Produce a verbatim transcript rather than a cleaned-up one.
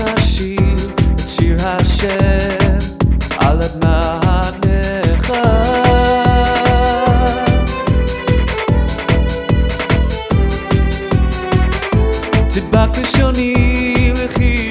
נשיר את שיר השם על אדמתך. תדבק לשוני לכי